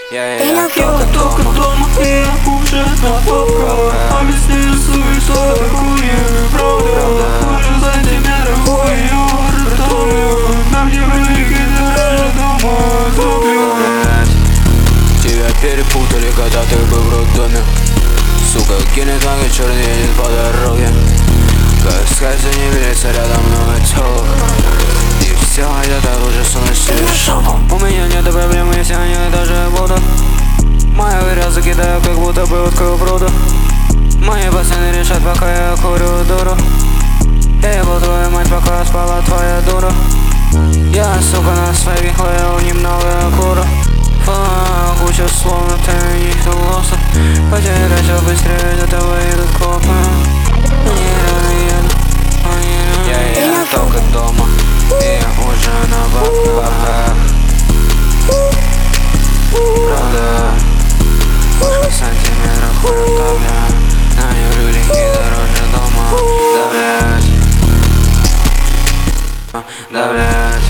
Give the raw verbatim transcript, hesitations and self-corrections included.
Я, я, я только дома, и я уже на попро. Объясню свою такую правду. Уже сантиметров хуйню ртом. Нам не выкидывай даже дома зубью. Тебя перепутали, когда ты был в роддоме. Сука, генетага чернеет по дороге. Как сказать, не видится рядом много тёлок. И все это уже сносит шапу. У меня нет проблем, если они даже будут. Моя грязь закидаю, как будто бы утку в пруду. Мои пацаны решат, пока я курю дуру. Я ебал твою мать, пока спала твоя дура. Я, сука, на своих ловил немного куру. Фак, куча слов, но ты не философ. Потерял быстрее, до того идут копы. Они рано едут, они рано. Я, я только дома, и я уже на бабках. Правда, пушка сантиметров хуй бля. На нее рюлики дороже дома. Да, блядь, да, блядь.